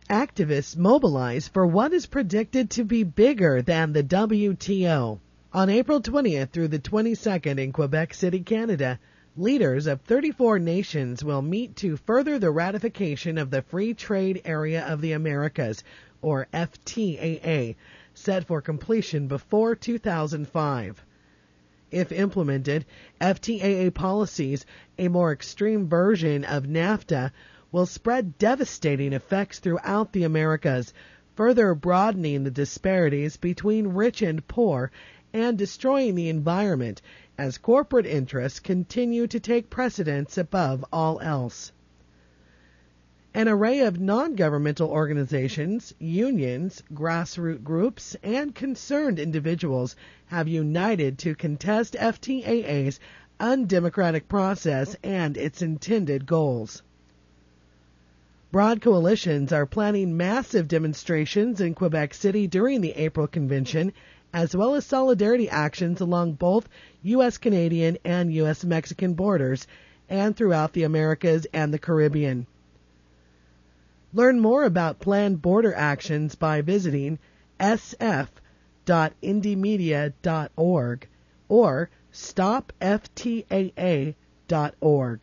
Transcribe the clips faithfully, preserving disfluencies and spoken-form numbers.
activists mobilize for what is predicted to be bigger than the W T O. On April twentieth through the twenty-second in Quebec City, Canada, leaders of thirty-four nations will meet to further the ratification of the Free Trade Area of the Americas, or F T A A, set for completion before two thousand five. If implemented, F T A A policies, a more extreme version of NAFTA, will spread devastating effects throughout the Americas, further broadening the disparities between rich and poor and destroying the environment as corporate interests continue to take precedence above all else. An array of non-governmental organizations, unions, grassroots groups, and concerned individuals have united to contest F T A A's undemocratic process and its intended goals. Broad coalitions are planning massive demonstrations in Quebec City during the April convention, as well as solidarity actions along both U S Canadian and U S Mexican borders and throughout the Americas and the Caribbean. Learn more about planned border actions by visiting s f dot indymedia dot org or stop f t a a dot org.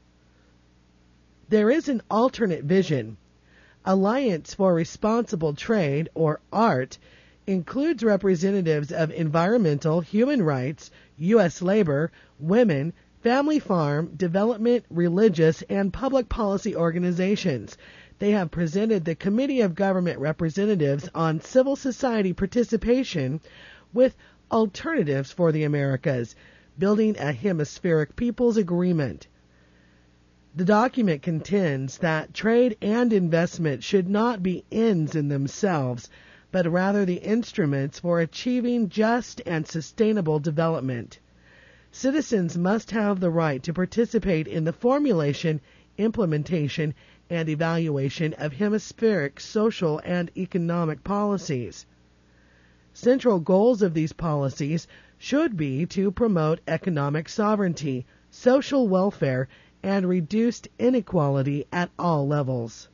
There is an alternate vision. Alliance for Responsible Trade, or ART, includes representatives of environmental, human rights, U S labor, women, family farm, development, religious, and public policy organizations. They have presented the Committee of Government Representatives on Civil Society Participation with alternatives for the Americas, building a hemispheric people's agreement. The document contends that trade and investment should not be ends in themselves, but rather the instruments for achieving just and sustainable development. Citizens must have the right to participate in the formulation, implementation, and evaluation of hemispheric social and economic policies. Central goals of these policies should be to promote economic sovereignty, social welfare, and reduced inequality at all levels.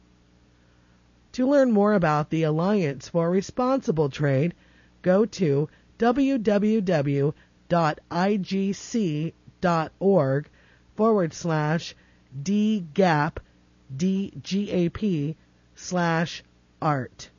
To learn more about the Alliance for Responsible Trade, go to www.igc.org forward slash dgap, D G A P slash art.